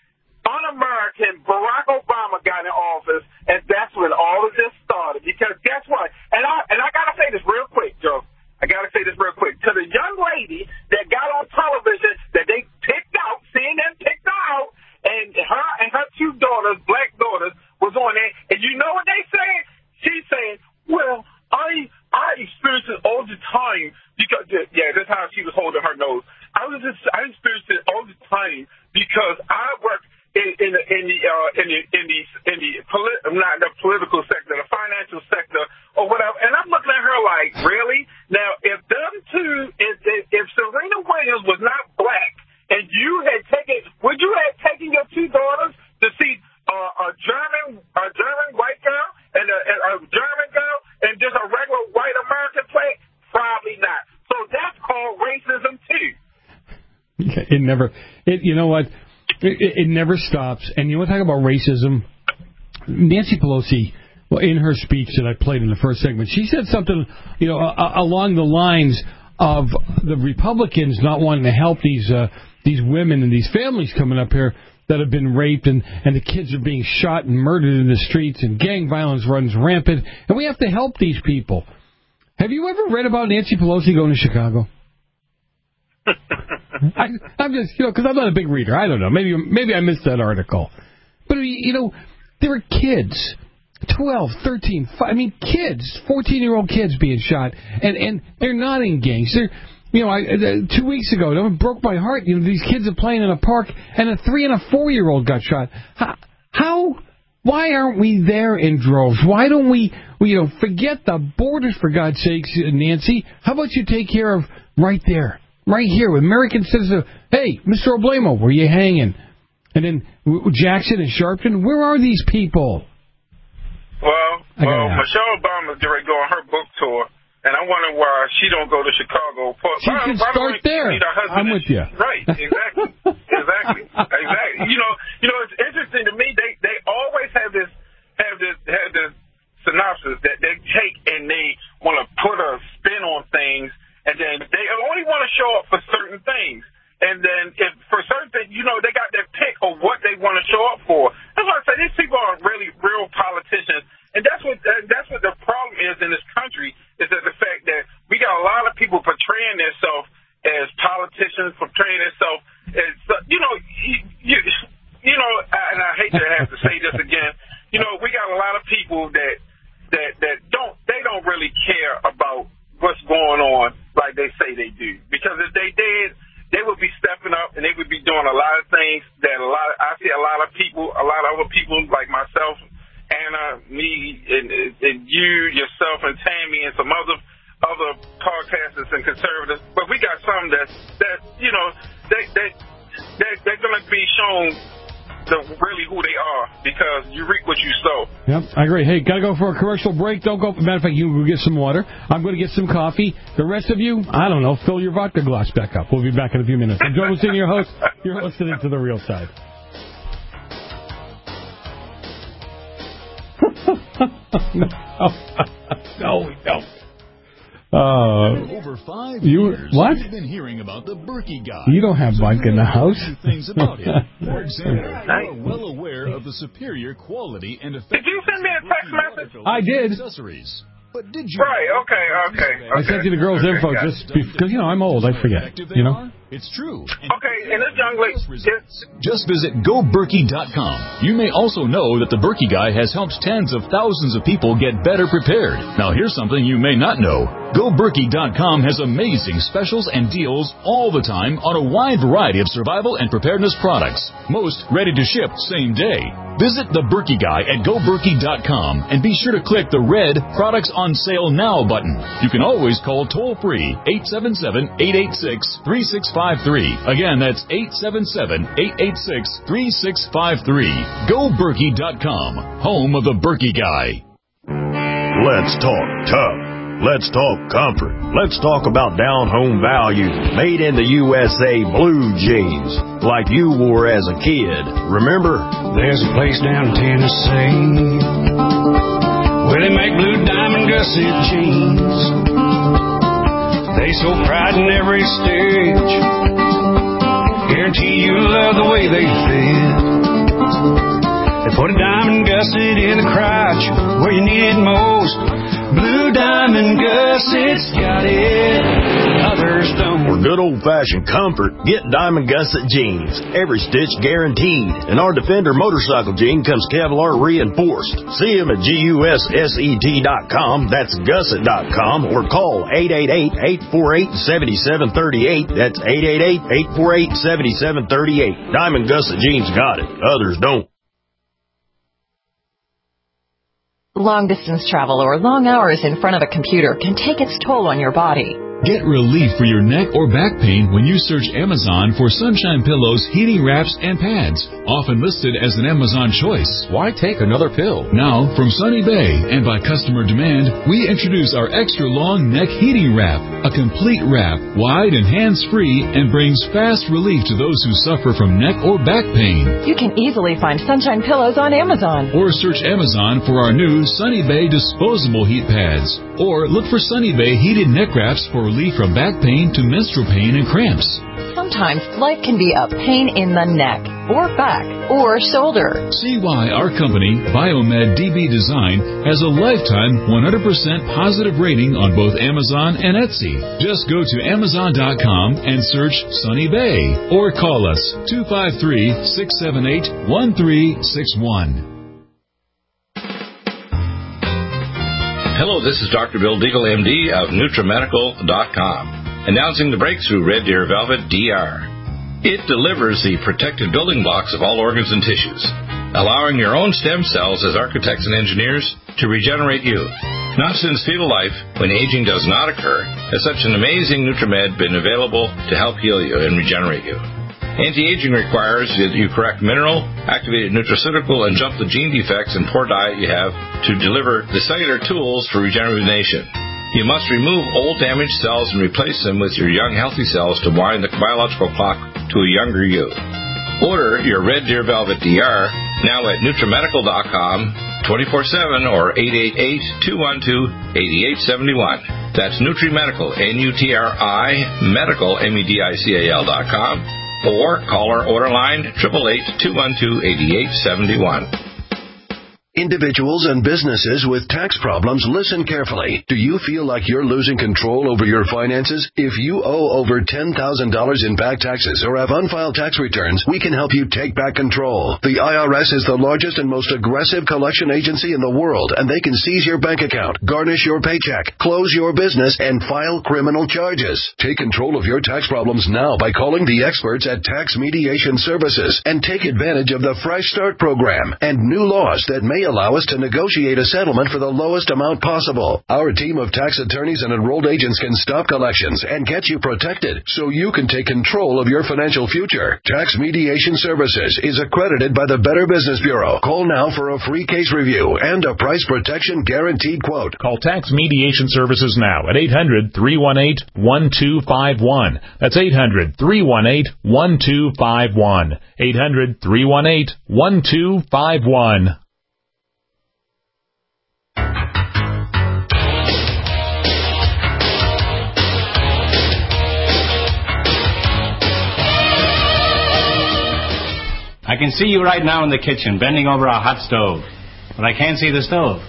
S18: un-American Barack Obama got in office, and that's when all of this started. Because guess what? And I and I gotta say this real quick, Joe. I gotta say this real quick. To the young lady that got on television that they picked out, C N N picked her out, and her and her two daughters, black daughters, was on there. And you know what they said? She's saying, "Well, I I experienced it all the time because yeah, that's how she was holding her nose. I was just I experienced it all the time because I worked." In, in the in the uh, in the in the in the polit- not the political sector, the financial sector, or whatever, and I'm looking at her like, really? Now, if them two, if, if, if Serena Williams was not black, and you had taken, would you have taken your two daughters to see uh, a German a German white girl and a, a German girl and just a regular white American play? Probably not. So that's called racism too.
S4: It never. It you know what. It, it never stops. And you want to talk about racism? Nancy Pelosi, well, in her speech that I played in the first segment, she said something, you know, uh, along the lines of the Republicans not wanting to help these uh, these women and these families coming up here that have been raped and, and the kids are being shot and murdered in the streets and gang violence runs rampant. And we have to help these people. Have you ever read about Nancy Pelosi going to Chicago? I, I'm just, you know, because I'm not a big reader. I don't know. Maybe maybe I missed that article. But, you know, there are kids, twelve, thirteen, five, I mean, kids, fourteen-year-old kids being shot, and, and they're not in gangs. They're, you know, I, uh, two weeks ago, it broke my heart. You know, these kids are playing in a park, and a three- and a four-year-old got shot. How, how, why aren't we there in droves? Why don't we, we, you know, forget the borders, for God's sakes, Nancy? How about you take care of right there? Right here, with American citizens. Hey, Mister Oblamo, where you hanging? And then Jackson and Sharpton, where are these people?
S18: Well, well, Michelle Obama's getting ready to go on her book tour, and I wonder why she don't go to Chicago.
S4: She
S18: why,
S4: can
S18: why
S4: start there. I'm with you.
S18: Right, exactly, exactly, exactly. You know, you know, it's interesting to me. They they always have this have this have this synopsis that they take and they want to put a spin on things. And then they only want to show up for certain things. And then if for certain things, you know, they got their pick of what they want to show up for. That's why I say these people are really real politicians. And that's what that's what the problem is in this country, is that the fact that we got a lot of people portraying themselves as politicians, portraying themselves as, you know, you, you, you know, and I hate to have to say this again, you know, we got a lot of people that, that, that don't, they don't really care about what's going on like they say they do. Because if they did, they would be stepping up and they would be doing a lot of things that a lot of, I see a lot of people, a lot of other people like myself, Anna, me, and, and you, yourself, and Tammy, and some other other podcasters and conservatives. But we got some that, that you know, they, they, they, they're going to be shown the, really who they are, because you reap what you sow.
S4: Yep, I agree. Hey, got to go for a commercial break. Don't go. Matter of fact, you go get some water. I'm going to get some coffee. The rest of you, I don't know, fill your vodka glass back up. We'll be back in a few minutes. I'm Joe Messina, your host. You're listening to The Real Side. no, no, we don't. Uh,
S14: over five
S4: you,
S14: years,
S4: what?
S14: You've been hearing about the Berkey guy.
S4: You don't have vodka in the house.
S14: Things about him. For example, you are well aware of the superior quality and effectiveness.
S18: Did you send me a text message?
S4: I did.
S14: Accessories. But did you?
S18: Right. Okay. Okay. okay.
S4: I sent you the girl's
S18: okay,
S4: info just because, you know, I'm old. I forget. You know.
S14: It's true.
S18: Okay, and this young lady...
S14: Just visit go berkey dot com. You may also know that the Berkey Guy has helped tens of thousands of people get better prepared. Now, here's something you may not know. go berkey dot com has amazing specials and deals all the time on a wide variety of survival and preparedness products. Most ready to ship same day. Visit the Berkey Guy at go berkey dot com and be sure to click the red Products on Sale Now button. You can always call toll-free eight seven seven, eight eight six, three six five three. Again, that's eight seven seven, eight eight six, three six five three. go berkey dot com, home of the Berkey Guy.
S3: Let's talk tough. Let's talk comfort. Let's talk about down-home value. Made in the U S A blue jeans, like you wore as a kid. Remember?
S8: There's a place down in Tennessee where they make blue diamond gusset jeans. They so pride in every stitch, guarantee you love the way they fit. They put a diamond gusset in the crotch where you need it most. Blue Diamond Gussets got it, others don't.
S3: For good old-fashioned comfort, get Diamond Gusset jeans. Every stitch guaranteed. And our Defender motorcycle jean comes Kevlar reinforced. See them at gusset dot com, that's gusset dot com, or call eight eight eight, eight four eight, seven seven three eight. That's eight eight eight, eight four eight, seven seven three eight. Diamond Gusset jeans got it, others don't.
S9: Long-distance travel or long hours in front of a computer can take its toll on your body.
S14: Get relief for your neck or back pain when you search Amazon for Sunshine Pillows, heating wraps, and pads. Often listed as an Amazon choice. Why take another pill? Now, from Sunny Bay and by customer demand, we introduce our extra long neck heating wrap. A complete wrap, wide and hands-free, and brings fast relief to those who suffer from neck or back pain.
S9: You can easily find Sunshine Pillows on Amazon.
S14: Or search Amazon for our new Sunny Bay disposable heat pads. Or look for Sunny Bay heated neck wraps for relief from back pain to menstrual pain and cramps.
S9: Sometimes life can be a pain in the neck, or back, or shoulder.
S14: See why our company, Biomed D B Design, has a lifetime one hundred percent positive rating on both Amazon and Etsy. Just go to Amazon dot com and search Sunny Bay, or call us two five three, six seven eight, one three six one.
S2: Hello, this is Doctor Bill Deagle, M D of NutriMedical dot com, announcing the breakthrough Red Deer Velvet D R. It delivers the protective building blocks of all organs and tissues, allowing your own stem cells as architects and engineers to regenerate you. Not since fetal life, when aging does not occur, has such an amazing NutriMed been available to help heal you and regenerate you. Anti-aging requires that you correct mineral, activated nutraceutical, and jump the gene defects and poor diet you have to deliver the cellular tools for regeneration. You must remove old damaged cells and replace them with your young healthy cells to wind the biological clock to a younger you. Order your Red Deer Velvet D R now at NutriMedical dot com, twenty-four seven, or eight eight eight, two one two, eight eight seven one. That's NutriMedical, N U T R I, medical, M E D I C A L dot com. Or call our order line, eight eight eight, two one two, eight eight seven one.
S5: Individuals and businesses with tax problems, listen carefully. Do you feel like you're losing control over your finances? If you owe over ten thousand dollars in back taxes or have unfiled tax returns, we can help you take back control. The I R S is the largest and most aggressive collection agency in the world, and they can seize your bank account, garnish your paycheck, close your business, and file criminal charges. Take control of your tax problems now by calling the experts at Tax Mediation Services and take advantage of the Fresh Start program and new laws that may allow us to negotiate a settlement for the lowest amount possible. Our team of tax attorneys and enrolled agents can stop collections and get you protected so you can take control of your financial future. Tax Mediation Services is accredited by the Better Business Bureau. Call now for a free case review and a price protection guaranteed quote.
S6: Call Tax Mediation Services now at eight hundred, three one eight, one two five one. That's eight hundred, three one eight, one two five one. eight hundred, three one eight, one two five one.
S24: I can see you right now in the kitchen, bending over a hot stove. But I can't see the stove.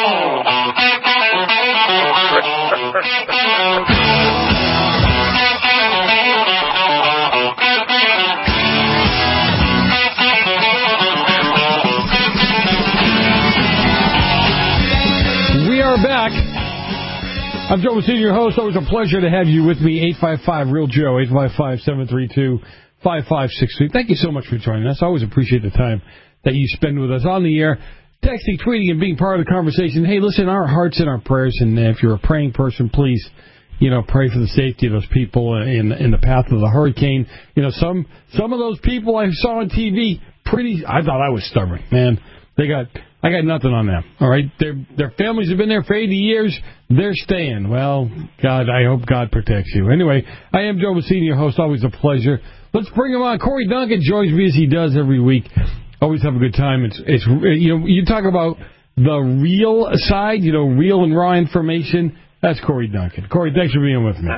S4: We are back. I'm Joe Messina, your host. Always a pleasure to have you with me. eight five five, real Joe, eight five five, seven three two, five five six three. Thank you so much for joining us. I always appreciate the time that you spend with us on the air, texting, tweeting, and being part of the conversation. Hey, listen, our hearts and our prayers, and if you're a praying person, please, you know, pray for the safety of those people in in the path of the hurricane. You know, some some of those people I saw on T V, pretty, I thought I was stubborn, man. They got, I got nothing on them, all right? Their their families have been there for eighty years. They're staying. Well, God, I hope God protects you. Anyway, I am Joe Messina, your host. Always a pleasure. Let's bring him on. Corey Duncan joins me as he does every week. Always have a good time. It's, it's you know, you talk about the real side, you know, real and raw information. That's Corey Duncan. Corey, thanks for being with me.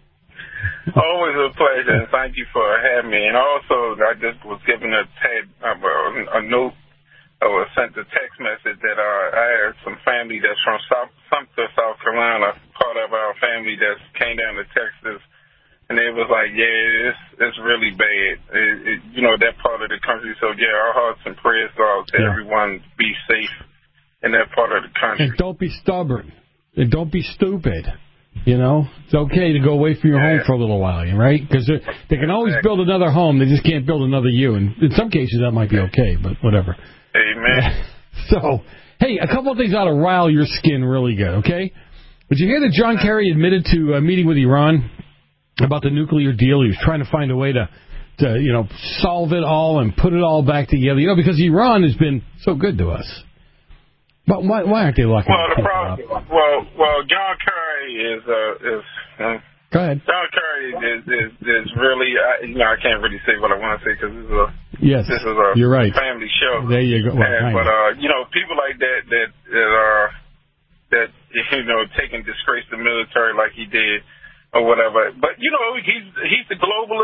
S18: Always a pleasure, and thank you for having me. And also, I just was given a, tab, uh, a note. I was sent a text message that uh, I had some family that's from South, Sumter, South Carolina, part of our family that came down to Texas, and they was like, yeah, it's, it's really bad, it, it, you know, that part of the country. So, yeah, our hearts and prayers go out to yeah. everyone. Be safe in that part of the country.
S4: And don't be stubborn. And don't be stupid. You know, it's okay to go away from your yeah. home for a little while, right? Because they can always build another home. They just can't build another you. And in some cases, that might be okay, but whatever.
S18: Amen.
S4: So, hey, a couple of things ought to rile your skin really good, okay? Did you hear that John Kerry admitted to a meeting with Iran about the nuclear deal? He was trying to find a way to, to, you know, solve it all and put it all back together. You know, because Iran has been so good to us. But why, why aren't they locking
S18: well, the problem, up? Well, well, John Kerry is... Uh, is uh,
S4: Go ahead.
S18: John Kerry is, is, is really... I, you know, I can't really say what I want to say because this is a...
S4: Yes,
S18: this is a
S4: you're right.
S18: family show.
S4: There you go. Well,
S18: and, but uh, you know, people like that that that are that you know take and disgrace the military like he did or whatever. But you know, he's he's the globalist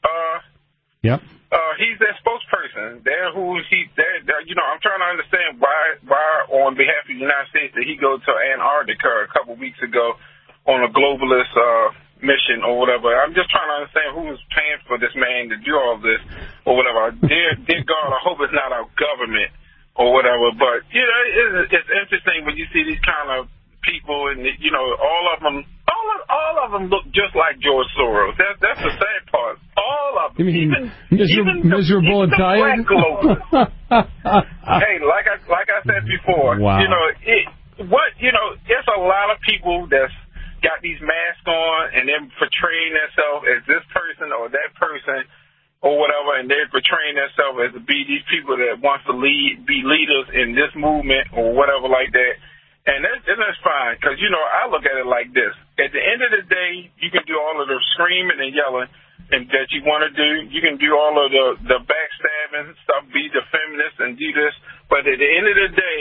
S18: Uh,
S4: Yep.
S18: uh, he's their spokesperson. They're who he. They're, they're, you know, I'm trying to understand why, why on behalf of the United States did he go to Antarctica a couple weeks ago on a globalist uh, mission or whatever. I'm just trying to understand who is paying for this man to do all this or whatever. Dear, dear God, I hope it's not our government or whatever. But you know, it's, it's interesting when you see these kind of people, and you know, all of them, all of, all of them look just like George Soros. That's that's the sad part. All of them,
S4: You mean
S18: even
S4: miser-
S18: even the,
S4: miserable
S18: even
S4: and
S18: the
S4: tired?
S18: black globalists. Hey, like I like I said before,
S4: Wow.
S18: you know, it, what you know, there's a lot of people that's got these masks on and they're portraying themselves as this person or that person or whatever, and they're portraying themselves as to be these people that wants to lead, be leaders in this movement or whatever like that. And that's, and that's fine, because, you know, I look at it like this. At the end of the day, you can do all of the screaming and yelling and that you want to do. You can do all of the, the backstabbing stuff, be the feminist and do this. But at the end of the day,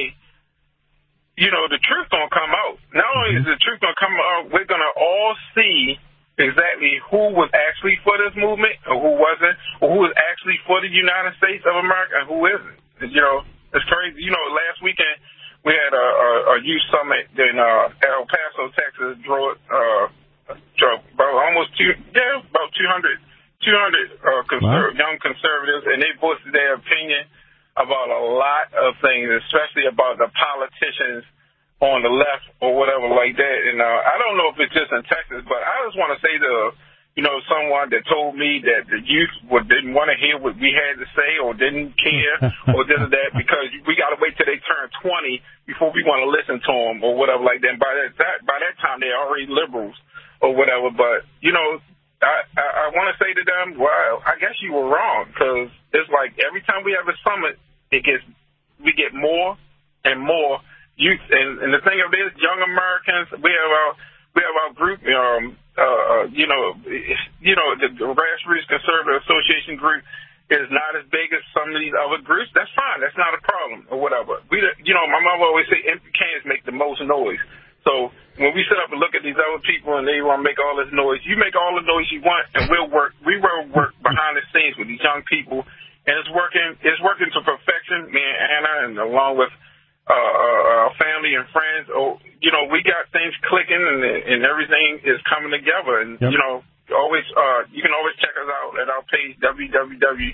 S18: you know, the truth going to come out. Not only is the truth going to come out, we're going to all see exactly who was actually for this movement or who wasn't, or who was actually for the United States of America and who isn't. You know, it's crazy. You know, last weekend, we had a, a, a youth summit in uh, El Paso, Texas. Drew, uh, drew about almost two, yeah, about two hundred, two hundred uh, conser- wow. young conservatives, and they voiced their opinion about a lot of things, especially about the politicians on the left or whatever like that. And uh, I don't know if it's just in Texas, but I just want to say to you know, someone that told me that the youth would, didn't want to hear what we had to say or didn't care or this or that, because we got to wait till they turn twenty before we want to listen to them or whatever like that. By that, that by that time, they're already liberals or whatever. But, you know, I, I, I want to say to them, well, I guess you were wrong, because it's like every time we have a summit, it gets we get more and more youth. And, and the thing of it is, young Americans, we have our, we have our group, um, Uh, you know, you know, the Grassroots Conservative Association group is not as big as some of these other groups. That's fine. That's not a problem or whatever. We, you know, my mother always say empty cans make the most noise. So when we sit up and look at these other people and they want to make all this noise, you make all the noise you want, and we'll work. We will work behind the scenes with these young people, and it's working. It's working to perfection. Me and Anna, and along with uh, uh, family and friends, oh, you know, we got things clicking and, and everything is coming together. And, yep. you know, always, uh, you can always check us out at our page, w w w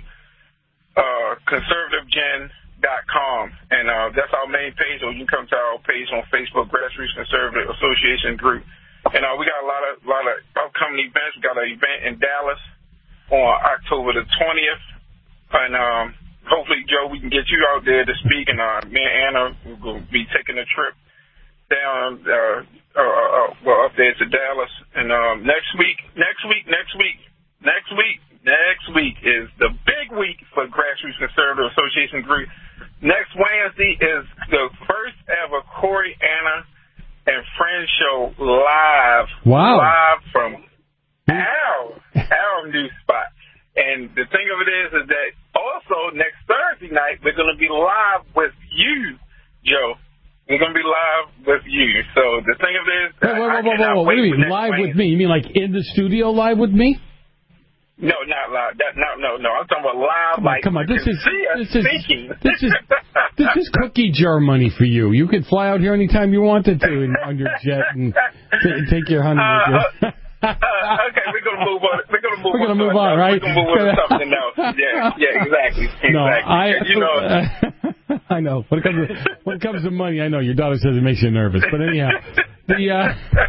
S18: dot conservative gen dot com. And, uh, that's our main page, or you can come to our page on Facebook, Grassroots Conservative Association Group. And, uh, we got a lot of, lot of upcoming events. We got an event in Dallas on October the twentieth. And, um, hopefully, Joe, we can get you out there to speak, and uh, me and Anna will be taking a trip down, uh, uh, uh, well, up there to Dallas. And um, next week, next week, next week, next week, next week is the big week for Grassroots Conservative Association Group. Next Wednesday is the first ever Corey, Anna, and Friends show live.
S4: Wow.
S18: Live from our, our new spot. And the thing of it is, is that also next Thursday night, we're going to be live with you, Joe. We're going to be live with you. So the thing of it is,
S4: whoa, whoa, whoa, whoa, whoa, whoa. What do you mean, live with me? You mean like in the studio live with me?
S18: No, not live. That, no, no, no. I'm talking about live.
S4: Come on,
S18: like
S4: come on. This is this is
S18: speaking.
S4: this is this is cookie jar money for you. You could fly out here anytime you wanted to in, on your jet and t- take your honey
S18: uh,
S4: with you.
S18: Uh, uh, okay, we're gonna move on. We're gonna move.
S4: We're gonna
S18: on
S4: move on,
S18: else.
S4: right?
S18: We're gonna move on to something else. Yeah, yeah, exactly, exactly.
S4: No, I,
S18: you know,
S4: uh, I know. When it comes to when it comes to money, I know your daughter says it makes you nervous. But anyhow, the uh,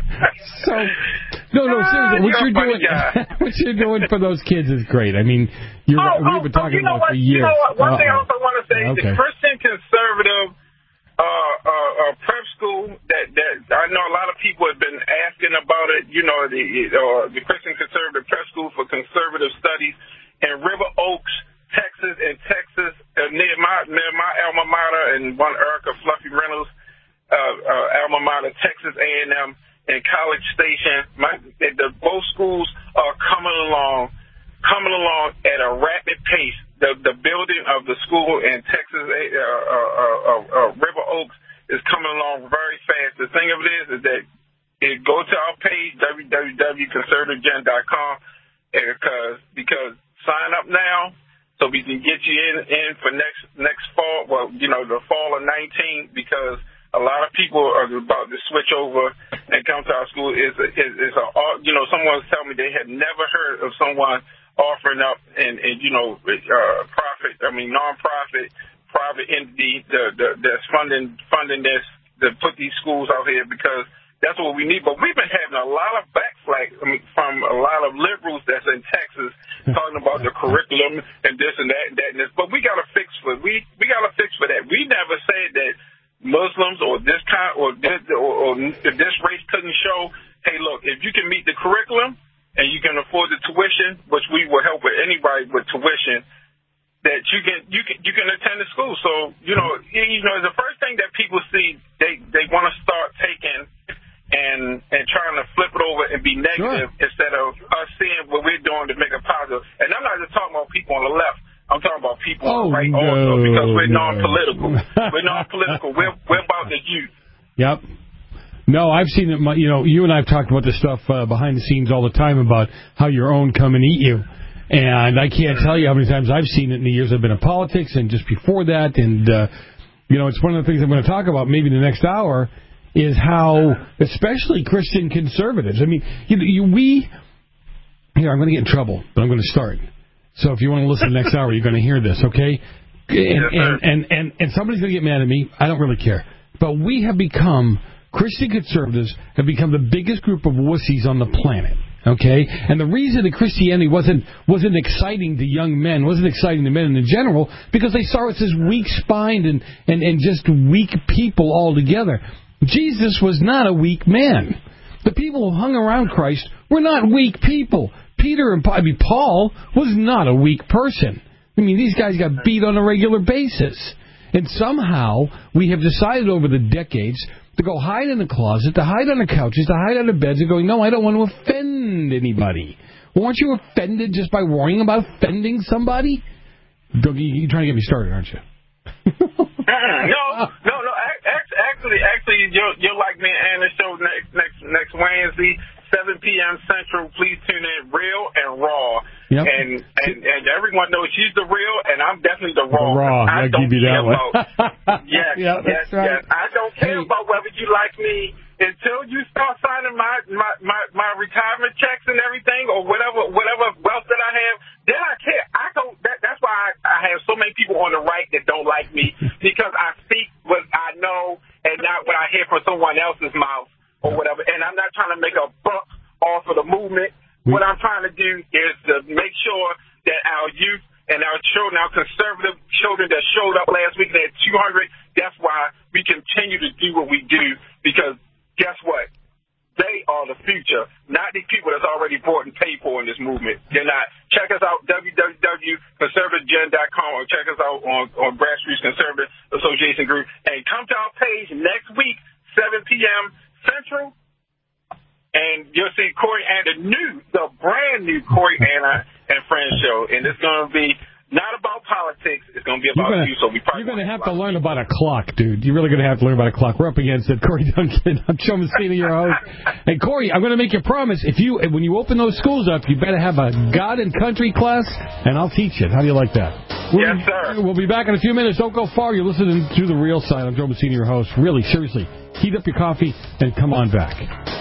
S4: so no, no, seriously, what you're doing, what you're doing for those kids is great. I mean, you're,
S18: oh,
S4: we've been
S18: oh,
S4: talking
S18: you know
S4: about
S18: what?
S4: it for years.
S18: You know what? One
S4: Uh-oh.
S18: thing I also want to say:
S4: okay.
S18: the Christian conservative. Uh, uh, uh, prep school that, that I know a lot of people have been asking about it, you know, the uh, the Christian Conservative Prep School for Conservative Studies in River Oaks, Texas, in Texas, uh, near my near my alma mater, and one Erica Fluffy Reynolds uh, uh, alma mater, Texas A and M, and College Station. My, the, both schools are coming along, coming along at a rapid pace. The the building of the school in Texas, uh, uh, uh, uh, River Oaks, is coming along very fast. The thing of it is, is that it go to our page, w w w dot conservative gen dot com, because because sign up now so we can get you in, in for next next fall, well, you know, the fall of nineteen, because a lot of people are about to switch over and come to our school. Is is is a, you know, someone was telling me they had never heard of someone offering up and, and you know, uh, profit, I mean, nonprofit, private entity the, the, that's funding funding this to put these schools out here, because that's what we need. But we've been having a lot of backflash I mean, from a lot of liberals that's in Texas talking about the curriculum and this and that and that and this. But we got to fix for we we got to fix for that. We never said that Muslims or this kind or this or, or this race couldn't show. Hey, look, if you can meet the curriculum and you can afford the tuition, which we will help with anybody with tuition, that you can you can you can attend the school. So you know you know the first thing that people see, they they want to start taking and and trying to flip it over and be negative sure. instead of us seeing what we're doing to make it positive. And I'm not just talking about people on the left. I'm talking about people
S4: oh,
S18: on the right
S4: no,
S18: also, because we're
S4: no.
S18: non-political. We're non-political. We're we're about the youth.
S4: Yep. No, I've seen it. You know, you and I have talked about this stuff uh, behind the scenes all the time about how your own come and eat you. And I can't tell you how many times I've seen it in the years I've been in politics and just before that. And, uh, you know, it's one of the things I'm going to talk about maybe the next hour is how, especially Christian conservatives, I mean, you, you, we, here, I'm going to get in trouble, but I'm going to start. So if you want to listen next hour, you're going to hear this, okay? And, and, and, and, and somebody's going to get mad at me. I don't really care. But we have become, Christian conservatives have become the biggest group of wussies on the planet. Okay, and the reason that Christianity wasn't wasn't exciting to young men, wasn't exciting to men in general, because they saw us as weak-spined and, and, and just weak people altogether. Jesus was not a weak man. The people who hung around Christ were not weak people. Peter and I mean, Paul was not a weak person. I mean, these guys got beat on a regular basis. And somehow we have decided over the decades to go hide in the closet, to hide on the couches, to hide under beds, and going, no, I don't want to offend anybody. Well, aren't you offended just by worrying about offending somebody? You're trying to get me started, aren't you?
S18: no, no, no. Actually, actually, you're, you're like me and Anna's show next next next Wednesday, seven p.m. Central. Please tune in, Real and Raw. Yep. And, and and everyone knows she's the real, and I'm definitely the raw.
S4: The raw.
S18: I
S4: I'll
S18: don't
S4: give you
S18: care
S4: that one.
S18: about. yes,
S4: yeah,
S18: yes,
S4: right.
S18: yes. I don't care hey. about whether you like me until you start signing my, my my my retirement checks and everything, or whatever whatever wealth that I have. Then I care. I don't. That, that's why I, I have so many people on the right that don't like me, because I speak what I know and not what I hear from someone else's mouth or whatever. And I'm not trying to make a buck off of the movement. What I'm trying to do is to make sure that our youth and our children, our conservative children that showed up last week, they had two hundred, that's why we continue to do what we do, because guess what? They are the future, not these people that's already bought and paid for in this movement. They're not. Check us out, w w w dot conservative gen dot com, or check us out on, on Grassroots Conservative Association Group. And come to our page next week, seven p.m. Central. And you'll see Corey and the new, the brand new Corey Anna and Friends show. And it's going to be not about politics. It's going to be about
S4: gonna,
S18: you. So we probably
S4: You're going to have to learn about a clock, dude. You're really going to have to learn about a clock. We're up against it. Corey Duncan. I'm Joe Messina, your host. Hey, Corey, I'm going to make you a promise. If you, when you open those schools up, you better have a God and Country class, and I'll teach it. How do you like that? We'll,
S18: yes, sir.
S4: We'll be back in a few minutes. Don't go far. You're listening to The Real Side. I'm Joe Messina, your host. Really, seriously, heat up your coffee and come on back.